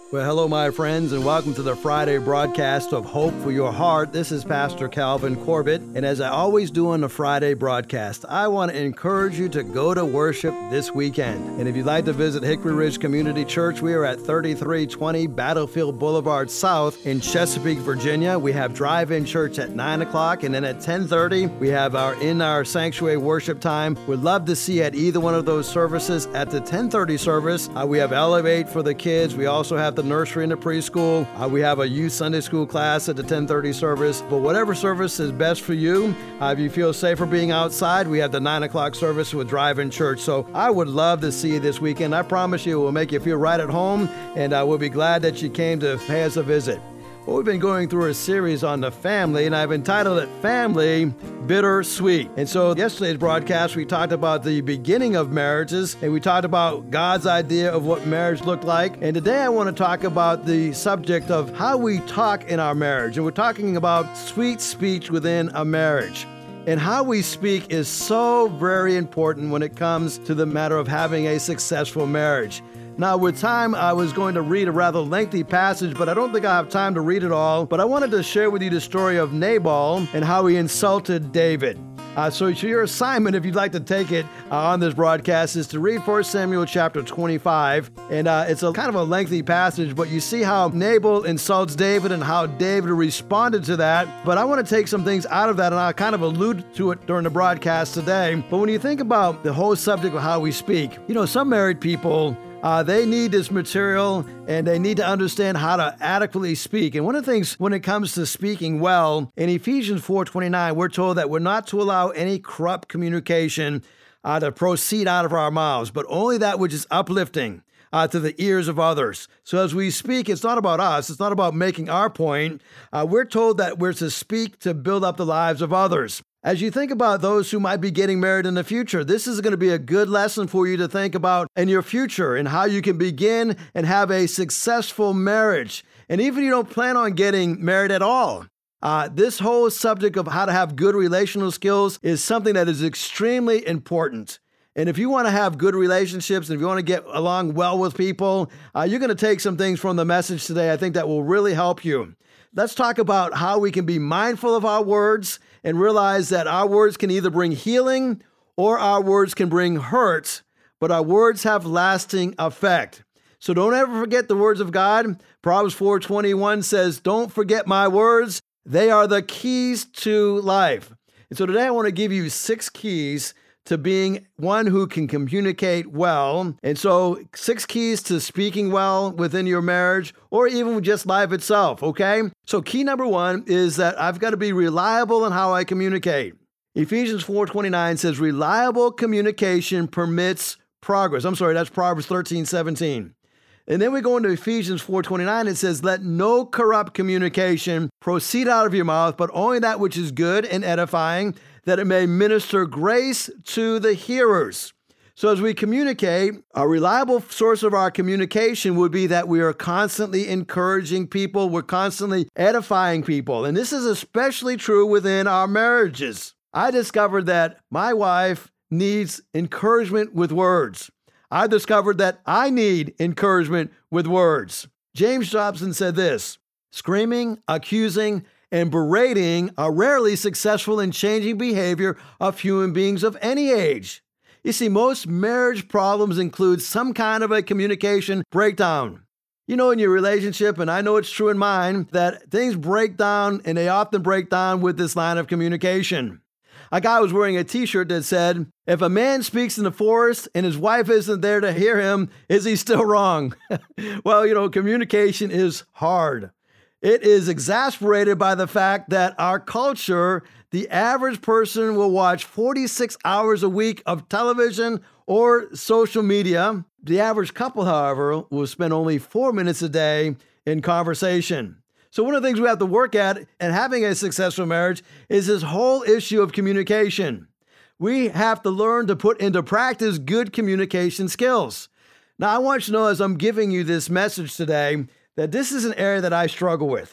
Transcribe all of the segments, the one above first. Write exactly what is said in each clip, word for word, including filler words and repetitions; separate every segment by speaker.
Speaker 1: Well, hello, my friends, and welcome to the Friday broadcast of Hope for Your Heart. This is Pastor Calvin Corbett, and as I always do on the Friday broadcast, I want to encourage you to go to worship this weekend. And if you'd like to visit Hickory Ridge Community Church, we are at thirty-three twenty Battlefield Boulevard South in Chesapeake, Virginia. We have drive-in church at nine o'clock, and then at ten thirty, we have our in our sanctuary worship time. We'd love to see you at either one of those services. At the ten thirty service, uh, we have Elevate for the kids. We also have the nursery and the preschool. Uh, we have a youth Sunday school class at the ten thirty service. But whatever service is best for you, uh, if you feel safer being outside, we have the nine o'clock service with drive-in church. So I would love to see you this weekend. I promise you it will make you feel right at home, and I will be glad that you came to pay us a visit. Well, we've been going through a series on the family, and I've entitled it Family Bittersweet. And so yesterday's broadcast, we talked about the beginning of marriages, and we talked about God's idea of what marriage looked like. And today I want to talk about the subject of how we talk in our marriage. And we're talking about sweet speech within a marriage. And how we speak is so very important when it comes to the matter of having a successful marriage. Now, with time, I was going to read a rather lengthy passage, but I don't think I have time to read it all. But I wanted to share with you the story of Nabal and how he insulted David. Uh, so your assignment, if you'd like to take it uh, on this broadcast, is to read First Samuel chapter twenty-five. And uh, it's a kind of a lengthy passage, but you see how Nabal insults David and how David responded to that. But I want to take some things out of that, and I'll kind of allude to it during the broadcast today. But when you think about the whole subject of how we speak, you know, some married people, Uh, they need this material, and they need to understand how to adequately speak. And one of the things when it comes to speaking well, in Ephesians four twenty-nine, we're told that we're not to allow any corrupt communication uh, to proceed out of our mouths, but only that which is uplifting uh, to the ears of others. So as we speak, it's not about us. It's not about making our point. Uh, we're told that we're to speak to build up the lives of others. As you think about those who might be getting married in the future, this is going to be a good lesson for you to think about in your future and how you can begin and have a successful marriage. And even if you don't plan on getting married at all, uh, this whole subject of how to have good relational skills is something that is extremely important. And if you want to have good relationships and if you want to get along well with people, uh, you're going to take some things from the message today, I think, that will really help you. Let's talk about how we can be mindful of our words and realize that our words can either bring healing or our words can bring hurt, but our words have lasting effect. So don't ever forget the words of God. Proverbs four twenty-one says, "Don't forget my words. They are the keys to life." And so today I want to give you six keys to being one who can communicate well. And so six keys to speaking well within your marriage or even just life itself, okay? So key number one is that I've got to be reliable in how I communicate. Ephesians four twenty-nine says, reliable communication permits progress. I'm sorry, that's Proverbs thirteen seventeen. And then we go into Ephesians four twenty-nine. It says, let no corrupt communication proceed out of your mouth, but only that which is good and edifying, that it may minister grace to the hearers. So as we communicate, a reliable source of our communication would be that we are constantly encouraging people. We're constantly edifying people. And this is especially true within our marriages. I discovered that my wife needs encouragement with words. I discovered that I need encouragement with words. James Dobson said this, screaming, accusing, and berating are rarely successful in changing behavior of human beings of any age. You see, most marriage problems include some kind of a communication breakdown. You know, in your relationship, and I know it's true in mine, that things break down, and they often break down with this line of communication. A guy was wearing a t-shirt that said, if a man speaks in the forest and his wife isn't there to hear him, is he still wrong? Well, you know, communication is hard. It is exasperated by the fact that our culture, the average person will watch forty-six hours a week of television or social media. The average couple, however, will spend only four minutes a day in conversation. So one of the things we have to work at in having a successful marriage is this whole issue of communication. We have to learn to put into practice good communication skills. Now, I want you to know as I'm giving you this message today that this is an area that I struggle with.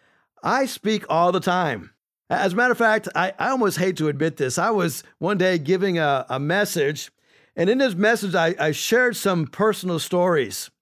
Speaker 1: I speak all the time. As a matter of fact, I, I almost hate to admit this. I was one day giving a, a message, and in this message, I, I shared some personal stories.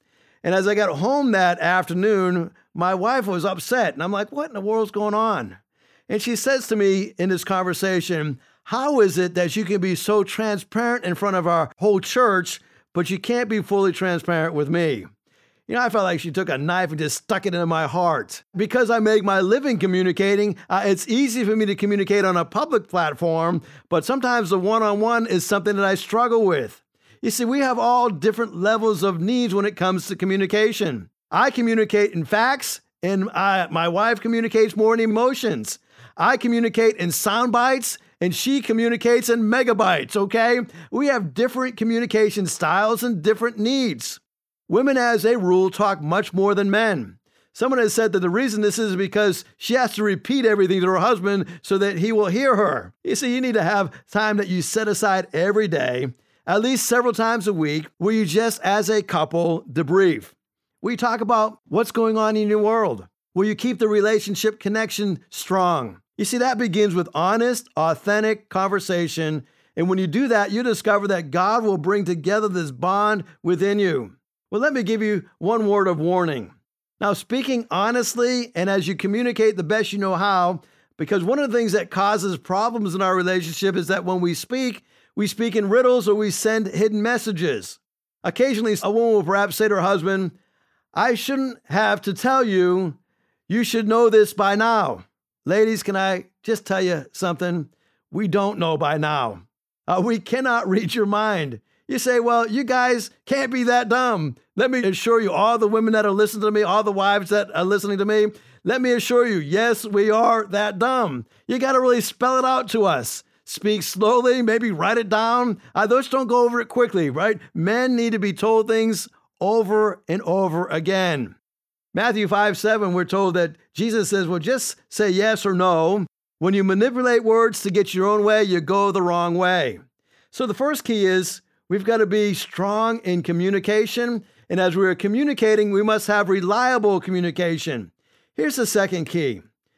Speaker 1: And as I got home that afternoon, my wife was upset. And I'm like, what in the world's going on? And she says to me in this conversation, how is it that you can be so transparent in front of our whole church, but you can't be fully transparent with me? You know, I felt like she took a knife and just stuck it into my heart. Because I make my living communicating, uh, it's easy for me to communicate on a public platform, but sometimes the one-on-one is something that I struggle with. You see, we have all different levels of needs when it comes to communication. I communicate in facts, and I, my wife communicates more in emotions. I communicate in sound bites, and she communicates in megabytes, okay? We have different communication styles and different needs. Women, as a rule, talk much more than men. Someone has said that the reason this is because she has to repeat everything to her husband so that he will hear her. You see, you need to have time that you set aside every day, at least several times a week, where you just, as a couple, debrief. Where you talk about what's going on in your world, where you keep the relationship connection strong. You see, that begins with honest, authentic conversation. And when you do that, you discover that God will bring together this bond within you. Well, let me give you one word of warning. Now, speaking honestly and as you communicate the best you know how, because one of the things that causes problems in our relationship is that when we speak, we speak in riddles or we send hidden messages. Occasionally, a woman will perhaps say to her husband, I shouldn't have to tell you, you should know this by now. Ladies, can I just tell you something? We don't know by now. Uh, we cannot read your mind. You say, well, you guys can't be that dumb. Let me assure you, all the women that are listening to me, all the wives that are listening to me, let me assure you, yes, we are that dumb. You got to really spell it out to us. Speak slowly, maybe write it down. Uh, those don't go over it quickly, right? Men need to be told things over and over again. Matthew five seven, we're told that Jesus says, well, just say yes or no. When you manipulate words to get your own way, you go the wrong way. So the first key is we've got to be strong in communication. And as we're communicating, we must have reliable communication. Here's the second key.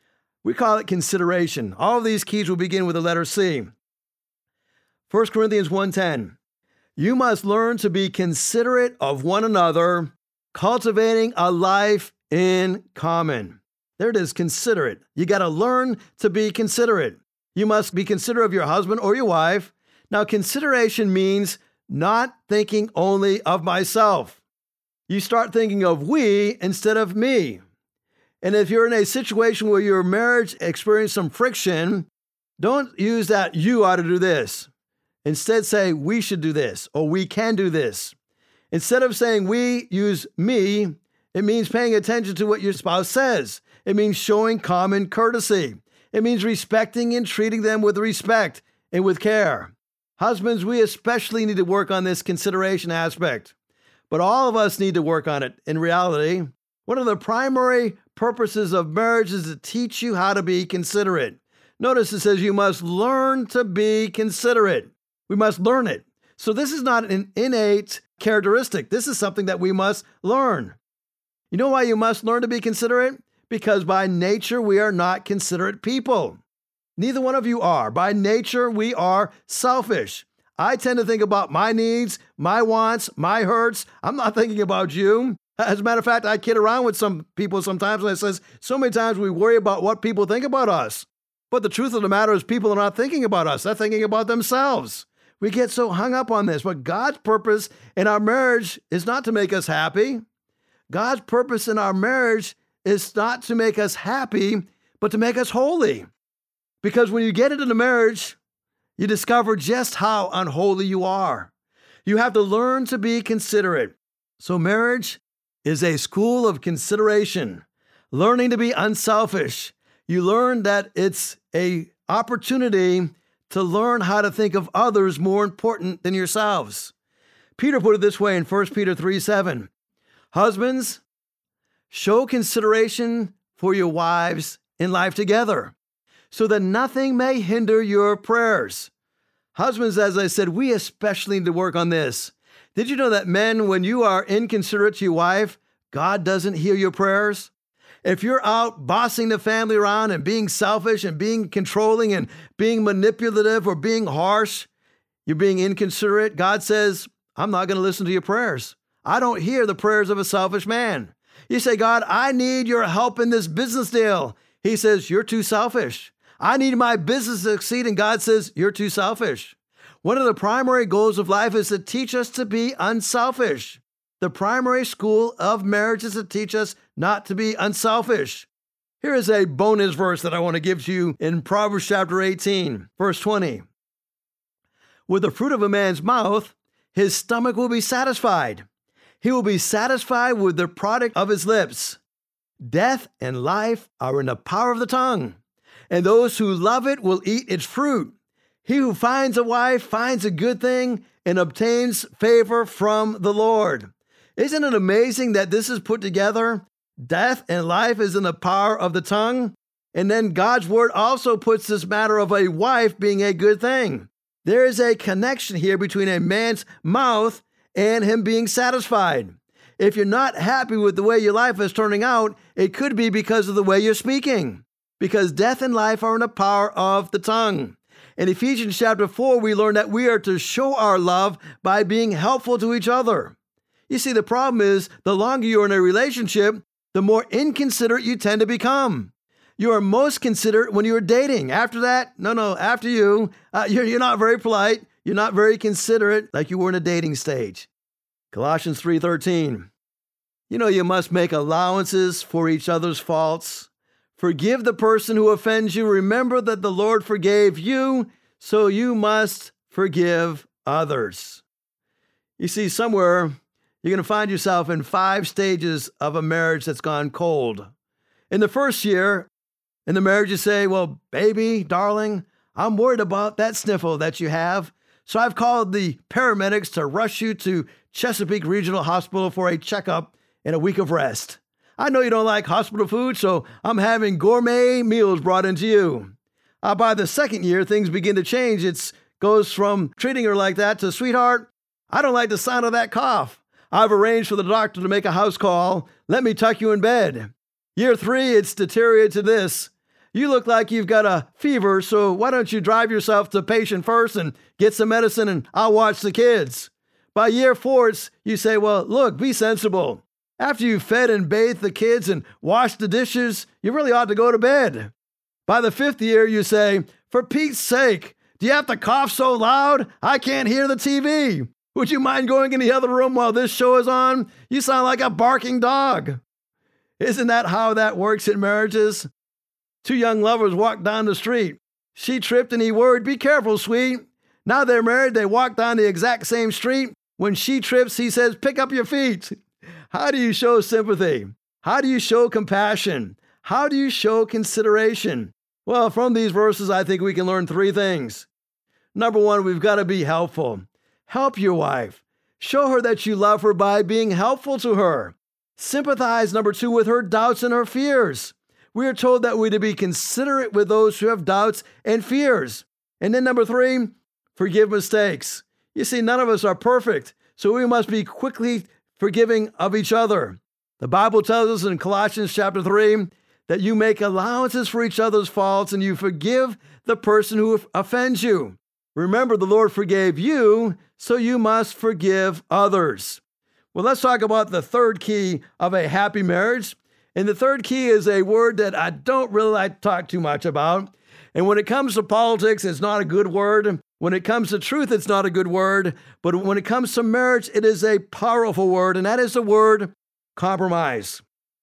Speaker 1: We call it consideration. All of these keys will begin with the letter C. First Corinthians one ten. You must learn to be considerate of one another, cultivating a life in common. There it is, considerate. You got to learn to be considerate. You must be considerate of your husband or your wife. Now, consideration means not thinking only of myself. You start thinking of we instead of me. And if you're in a situation where your marriage experiences some friction, don't use that you ought to do this. Instead, say we should do this or we can do this. Instead of saying we, use me. It means paying attention to what your spouse says. It means showing common courtesy. It means respecting and treating them with respect and with care. Husbands, we especially need to work on this consideration aspect, but all of us need to work on it. In reality, one of the primary purposes of marriage is to teach you how to be considerate. Notice it says you must learn to be considerate. We must learn it. So this is not an innate characteristic. This is something that we must learn. You know why you must learn to be considerate? Because by nature, we are not considerate people. Neither one of you are. By nature, we are selfish. I tend to think about my needs, my wants, my hurts. I'm not thinking about you. As a matter of fact, I kid around with some people sometimes and I says, so many times we worry about what people think about us. But the truth of the matter is people are not thinking about us. They're thinking about themselves. We get so hung up on this. But God's purpose in our marriage is not to make us happy. God's purpose in our marriage is not to make us happy, but to make us holy. Because when you get into the marriage, you discover just how unholy you are. You have to learn to be considerate. So marriage is a school of consideration, learning to be unselfish. You learn that it's an opportunity to learn how to think of others more important than yourselves. Peter put it this way in First Peter three seven. Husbands, show consideration for your wives in life together, so that nothing may hinder your prayers. Husbands, as I said, we especially need to work on this. Did you know that men, when you are inconsiderate to your wife, God doesn't hear your prayers? If you're out bossing the family around and being selfish and being controlling and being manipulative or being harsh, you're being inconsiderate, God says, I'm not going to listen to your prayers. I don't hear the prayers of a selfish man. You say, God, I need your help in this business deal. He says, you're too selfish. I need my business to succeed. And God says, you're too selfish. One of the primary goals of life is to teach us to be unselfish. The primary school of marriage is to teach us not to be unselfish. Here is a bonus verse that I want to give to you in Proverbs chapter eighteen, verse twenty. With the fruit of a man's mouth, his stomach will be satisfied. He will be satisfied with the product of his lips. Death and life are in the power of the tongue, and those who love it will eat its fruit. He who finds a wife finds a good thing and obtains favor from the Lord. Isn't it amazing that this is put together? Death and life is in the power of the tongue. And then God's word also puts this matter of a wife being a good thing. There is a connection here between a man's mouth and him being satisfied. If you're not happy with the way your life is turning out, it could be because of the way you're speaking. Because death and life are in the power of the tongue. In Ephesians chapter four, we learn that we are to show our love by being helpful to each other. You see, the problem is the longer you're in a relationship, the more inconsiderate you tend to become. You are most considerate when you're dating. After that, no, no, after you, uh, you're, you're not very polite. You're not very considerate like you were in a dating stage. Colossians three thirteen. You know, you must make allowances for each other's faults. Forgive the person who offends you. Remember that the Lord forgave you, so you must forgive others. You see, somewhere you're going to find yourself in five stages of a marriage that's gone cold. In the first year, in the marriage, you say, well, baby, darling, I'm worried about that sniffle that you have. So I've called the paramedics to rush you to Chesapeake Regional Hospital for a checkup and a week of rest. I know you don't like hospital food, so I'm having gourmet meals brought into you. Uh, by the second year, things begin to change. It goes from treating her like that to, sweetheart, I don't like the sound of that cough. I've arranged for the doctor to make a house call. Let me tuck you in bed. Year three, it's deteriorated to this. You look like you've got a fever, so why don't you drive yourself to patient first and get some medicine and I'll watch the kids. By year four, it's, you say, well, look, be sensible. After you've fed and bathed the kids and washed the dishes, you really ought to go to bed. By the fifth year, you say, for Pete's sake, do you have to cough so loud? I can't hear the T V. Would you mind going in the other room while this show is on? You sound like a barking dog. Isn't that how that works in marriages? Two young lovers walked down the street. She tripped and he worried, be careful, sweet. Now they're married, they walk down the exact same street. When she trips, he says, pick up your feet. How do you show sympathy? How do you show compassion? How do you show consideration? Well, from these verses, I think we can learn three things. Number one, we've got to be helpful. Help your wife. Show her that you love her by being helpful to her. Sympathize, number two, with her doubts and her fears. We are told that we're to be considerate with those who have doubts and fears. And then number three, forgive mistakes. You see, none of us are perfect, so we must be quickly forgiving of each other. The Bible tells us in Colossians chapter three that you make allowances for each other's faults and you forgive the person who offends you. Remember, the Lord forgave you, so you must forgive others. Well, let's talk about the third key of a happy marriage. And the third key is a word that I don't really like to talk too much about. And when it comes to politics, it's not a good word. When it comes to truth, it's not a good word. But when it comes to marriage, it is a powerful word, and that is the word compromise.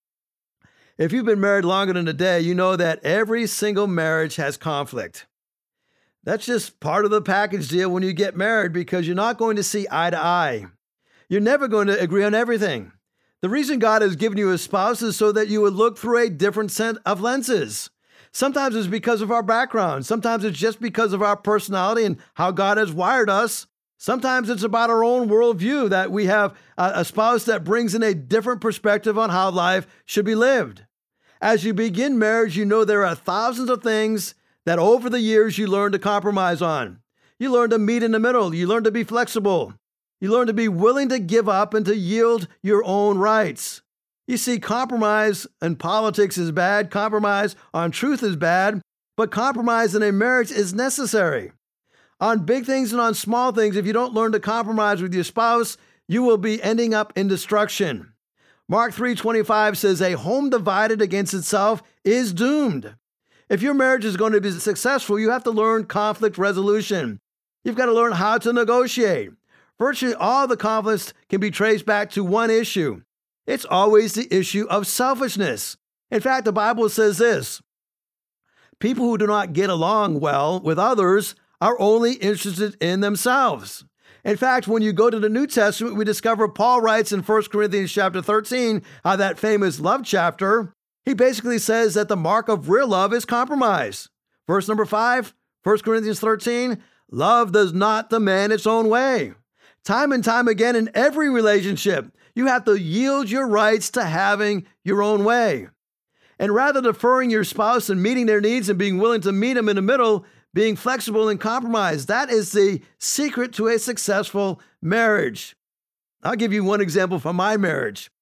Speaker 1: If you've been married longer than a day, you know that every single marriage has conflict. That's just part of the package deal when you get married because you're not going to see eye to eye. You're never going to agree on everything. The reason God has given you a spouse is so that you would look through a different set of lenses. Sometimes it's because of our background. Sometimes it's just because of our personality and how God has wired us. Sometimes it's about our own worldview that we have a, a spouse that brings in a different perspective on how life should be lived. As you begin marriage, you know there are thousands of things that over the years you learn to compromise on. You learn to meet in the middle. You learn to be flexible. You learn to be willing to give up and to yield your own rights. You see, compromise in politics is bad. Compromise on truth is bad. But compromise in a marriage is necessary. On big things and on small things, if you don't learn to compromise with your spouse, you will be ending up in destruction. Mark three twenty-five says, a home divided against itself is doomed. If your marriage is going to be successful, you have to learn conflict resolution. You've got to learn how to negotiate. Virtually all the conflicts can be traced back to one issue. It's always the issue of selfishness. In fact, the Bible says this: people who do not get along well with others are only interested in themselves. In fact, when you go to the New Testament, we discover Paul writes in First Corinthians chapter thirteen, uh, that famous love chapter, he basically says that the mark of real love is compromise. Verse number five, First Corinthians thirteen, love does not demand its own way. Time and time again in every relationship, you have to yield your rights to having your own way. And rather deferring your spouse and meeting their needs and being willing to meet them in the middle, being flexible and compromise, that is the secret to a successful marriage. I'll give you one example from my marriage.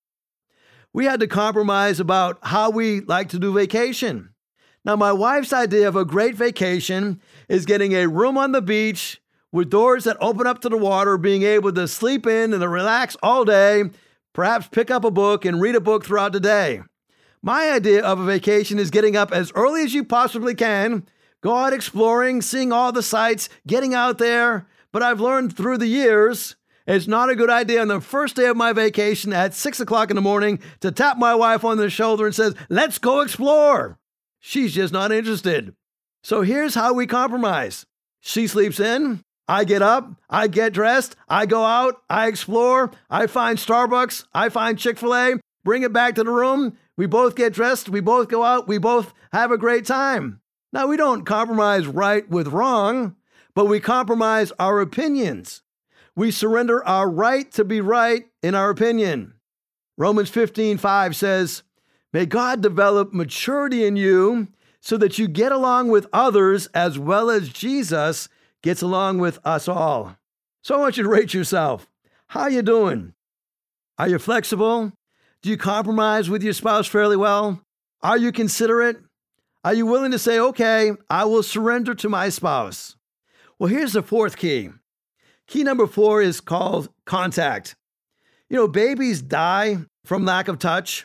Speaker 1: We had to compromise about how we like to do vacation. Now, my wife's idea of a great vacation is getting a room on the beach with doors that open up to the water, being able to sleep in and to relax all day, perhaps pick up a book and read a book throughout the day. My idea of a vacation is getting up as early as you possibly can, go out exploring, seeing all the sights, getting out there. But I've learned through the years, it's not a good idea on the first day of my vacation at six o'clock in the morning to tap my wife on the shoulder and says, let's go explore. She's just not interested. So here's how we compromise. She sleeps in, I get up, I get dressed, I go out, I explore, I find Starbucks, I find Chick-fil-A, bring it back to the room. We both get dressed, we both go out, we both have a great time. Now, we don't compromise right with wrong, but we compromise our opinions. We surrender our right to be right in our opinion. Romans fifteen five says, may God develop maturity in you so that you get along with others as well as Jesus gets along with us all. So I want you to rate yourself. How you doing? Are you flexible? Do you compromise with your spouse fairly well? Are you considerate? Are you willing to say, okay, I will surrender to my spouse? Well, here's the fourth key. Key number four is called contact. You know, babies die from lack of touch.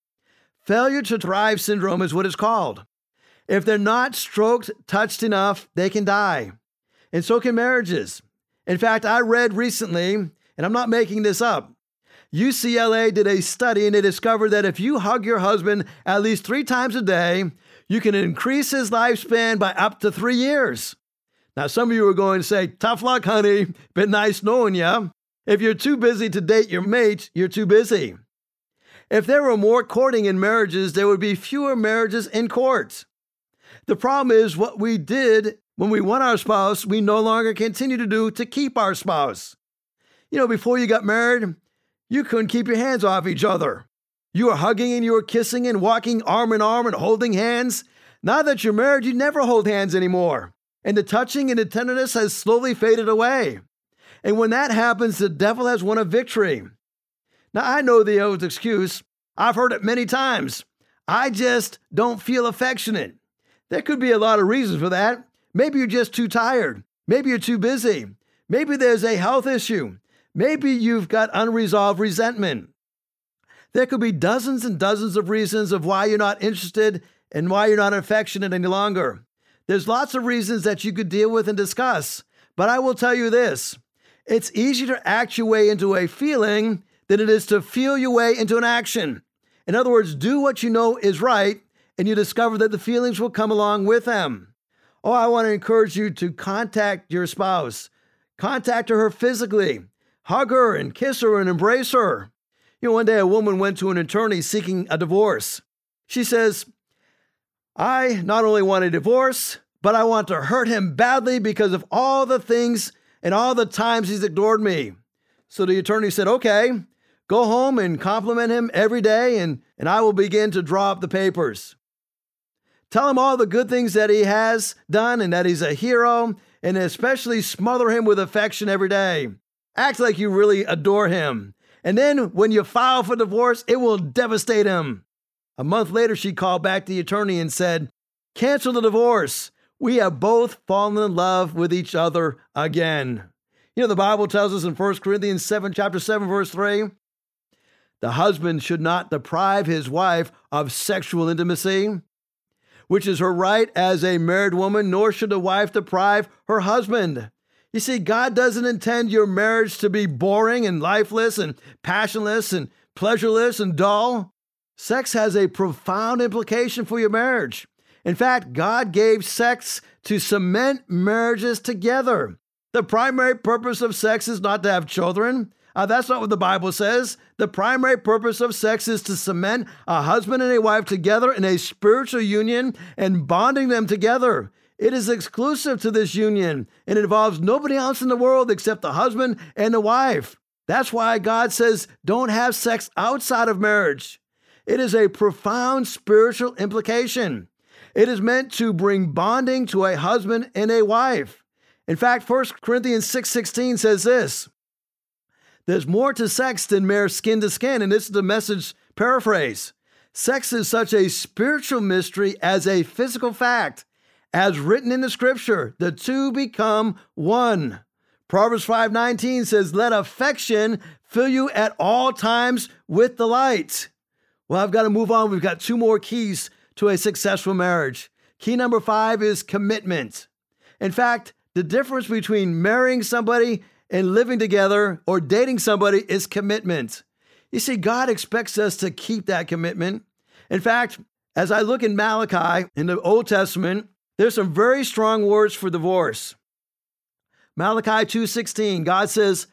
Speaker 1: Failure to thrive syndrome is what it's called. If they're not stroked, touched enough, they can die. And so can marriages. In fact, I read recently, and I'm not making this up, U C L A did a study and they discovered that if you hug your husband at least three times a day, you can increase his lifespan by up to three years. Now, some of you are going to say, tough luck, honey. Been nice knowing you. If you're too busy to date your mate, you're too busy. If there were more courting in marriages, there would be fewer marriages in court. The problem is what we did when we won our spouse, we no longer continue to do to keep our spouse. You know, before you got married, you couldn't keep your hands off each other. You were hugging and you were kissing and walking arm in arm and holding hands. Now that you're married, you never hold hands anymore. And the touching and the tenderness has slowly faded away. And when that happens, the devil has won a victory. Now, I know the old excuse. I've heard it many times. I just don't feel affectionate. There could be a lot of reasons for that. Maybe you're just too tired. Maybe you're too busy. Maybe there's a health issue. Maybe you've got unresolved resentment. There could be dozens and dozens of reasons of why you're not interested and why you're not affectionate any longer. There's lots of reasons that you could deal with and discuss. But I will tell you this. It's easier to act your way into a feeling than it is to feel your way into an action. In other words, do what you know is right, and you discover that the feelings will come along with them. Oh, I want to encourage you to contact your spouse. Contact her physically. Hug her and kiss her and embrace her. You know, one day a woman went to an attorney seeking a divorce. She says, I not only want a divorce, but I want to hurt him badly because of all the things and all the times he's ignored me. So the attorney said, okay, go home and compliment him every day and, and I will begin to draw up the papers. Tell him all the good things that he has done and that he's a hero, and especially smother him with affection every day. Act like you really adore him. And then when you file for divorce, it will devastate him. A month later, she called back the attorney and said, cancel the divorce. We have both fallen in love with each other again. You know, the Bible tells us in First Corinthians seven, chapter seven, verse three, the husband should not deprive his wife of sexual intimacy, which is her right as a married woman, nor should the wife deprive her husband. You see, God doesn't intend your marriage to be boring and lifeless and passionless and pleasureless and dull. Sex has a profound implication for your marriage. In fact, God gave sex to cement marriages together. The primary purpose of sex is not to have children. Uh, that's not what the Bible says. The primary purpose of sex is to cement a husband and a wife together in a spiritual union and bonding them together. It is exclusive to this union and it involves nobody else in the world except the husband and the wife. That's why God says don't have sex outside of marriage. It is a profound spiritual implication. It is meant to bring bonding to a husband and a wife. In fact, First Corinthians six sixteen says this, there's more to sex than mere skin to skin, and this is the Message paraphrase. Sex is such a spiritual mystery as a physical fact. As written in the scripture, the two become one. Proverbs five nineteen says, let affection fill you at all times with delight. Well, I've got to move on. We've got two more keys to a successful marriage. Key number five is commitment. In fact, the difference between marrying somebody and living together or dating somebody is commitment. You see, God expects us to keep that commitment. In fact, as I look in Malachi in the Old Testament, there's some very strong words for divorce. Malachi two sixteen, God says,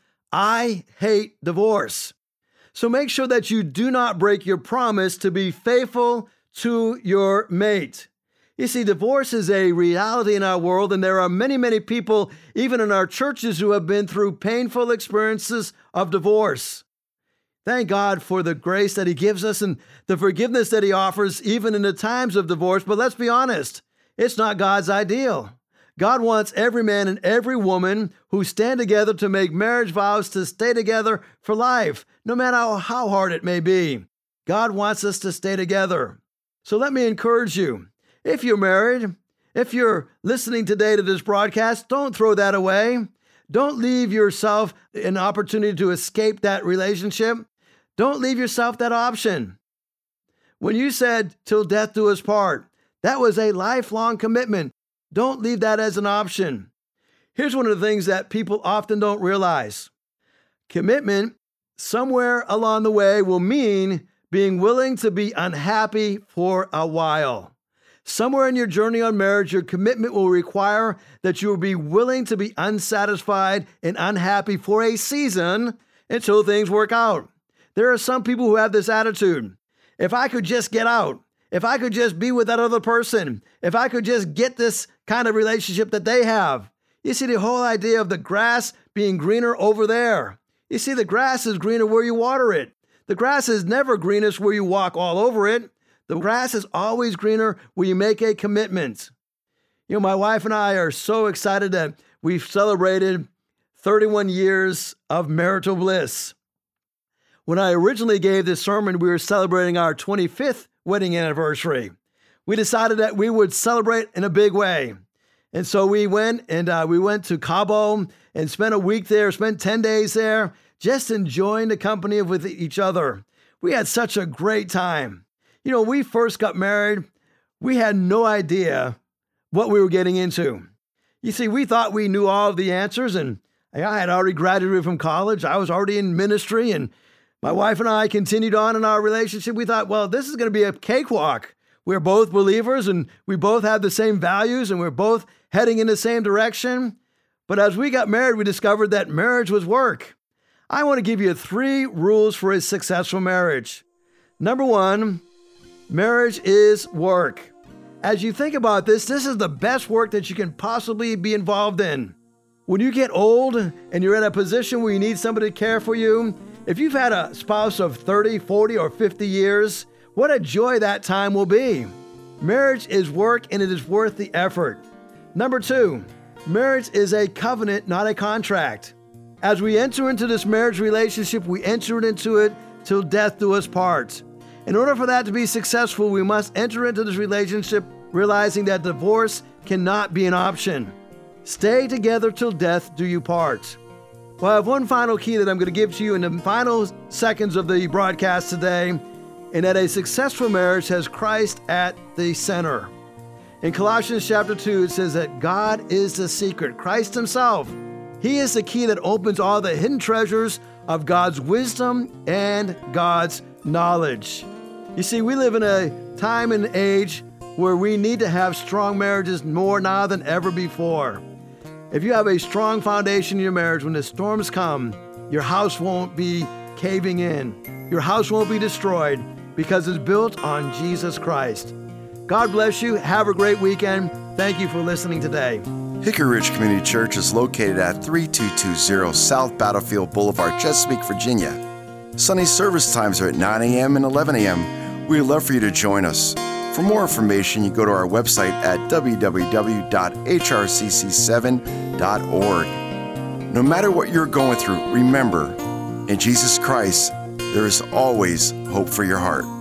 Speaker 1: I hate divorce. So make sure that you do not break your promise to be faithful to your mate. You see, divorce is a reality in our world, and there are many, many people, even in our churches, who have been through painful experiences of divorce. Thank God for the grace that He gives us and the forgiveness that He offers, even in the times of divorce. But let's be honest, it's not God's ideal. God wants every man and every woman who stand together to make marriage vows to stay together for life, no matter how hard it may be. God wants us to stay together. So let me encourage you. If you're married, if you're listening today to this broadcast, don't throw that away. Don't leave yourself an opportunity to escape that relationship. Don't leave yourself that option. When you said, till death do us part, that was a lifelong commitment. Don't leave that as an option. Here's one of the things that people often don't realize. Commitment, somewhere along the way, will mean being willing to be unhappy for a while. Somewhere in your journey on marriage, your commitment will require that you will be willing to be unsatisfied and unhappy for a season until things work out. There are some people who have this attitude. If I could just get out, if I could just be with that other person, if I could just get this kind of relationship that they have. You see, the whole idea of the grass being greener over there. You see, the grass is greener where you water it. The grass is never greenest where you walk all over it. The grass is always greener where you make a commitment. You know, my wife and I are so excited that we've celebrated thirty-one years of marital bliss. When I originally gave this sermon, we were celebrating our twenty-fifth wedding anniversary. We decided that we would celebrate in a big way. And so we went and uh, we went to Cabo and spent a week there, spent ten days there, just enjoying the company of with each other. We had such a great time. You know, when we first got married, we had no idea what we were getting into. You see, we thought we knew all of the answers, and I had already graduated from college. I was already in ministry, and my wife and I continued on in our relationship. We thought, well, this is going to be a cakewalk. We're both believers, and we both have the same values, and we're both heading in the same direction. But as we got married, we discovered that marriage was work. I want to give you three rules for a successful marriage. Number one, marriage is work. As you think about this, this is the best work that you can possibly be involved in. When you get old and you're in a position where you need somebody to care for you, if you've had a spouse of thirty, forty, or fifty years, what a joy that time will be. Marriage is work and it is worth the effort. Number two, marriage is a covenant, not a contract. As we enter into this marriage relationship, we enter into it till death do us part. In order for that to be successful, we must enter into this relationship realizing that divorce cannot be an option. Stay together till death do you part. Well, I have one final key that I'm going to give to you in the final seconds of the broadcast today, and that a successful marriage has Christ at the center. In Colossians chapter two, it says that God is the secret, Christ himself. He is the key that opens all the hidden treasures of God's wisdom and God's knowledge. You see, we live in a time and age where we need to have strong marriages more now than ever before. If you have a strong foundation in your marriage, when the storms come, your house won't be caving in. Your house won't be destroyed because it's built on Jesus Christ. God bless you. Have a great weekend. Thank you for listening today.
Speaker 2: Hickory Ridge Community Church is located at thirty-two twenty South Battlefield Boulevard, Chesapeake, Virginia. Sunday service times are at nine a.m. and eleven a.m. We'd love for you to join us. For more information, you go to our website at w w w dot h r c c seven dot org. No matter what you're going through, remember, in Jesus Christ, there is always hope for your heart.